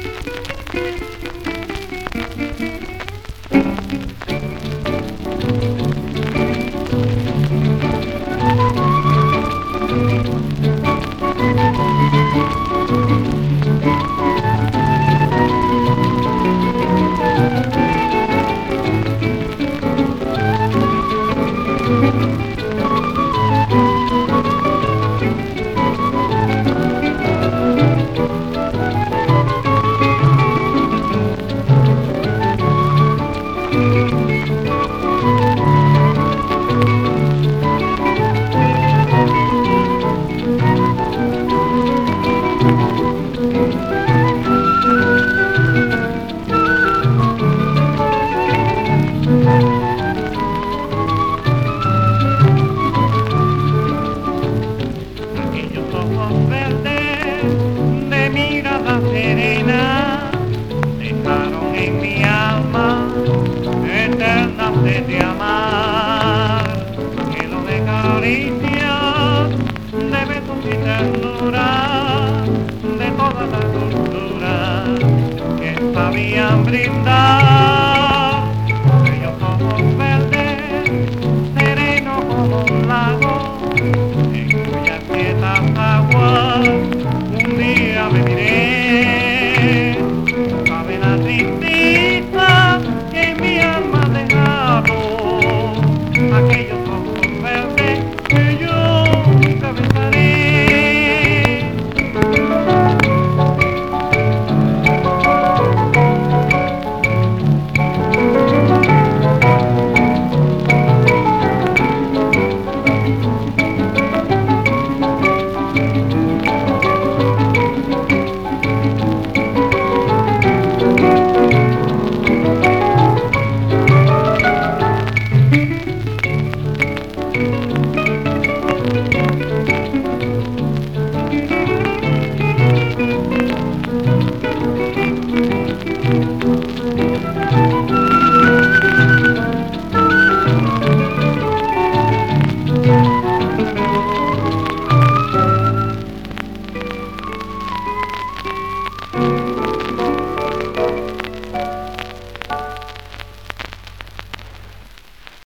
De amar, cielo de caricias, de besos y ternura, de toda la dulzura que sabían brindar. Aquellos ojos verdes, serenos como un lago, en cuyas quietas aguas un día me miré. Sabe la tristeza que en mi alma ha dejado aquellos ojos verdes que yo nunca besaré.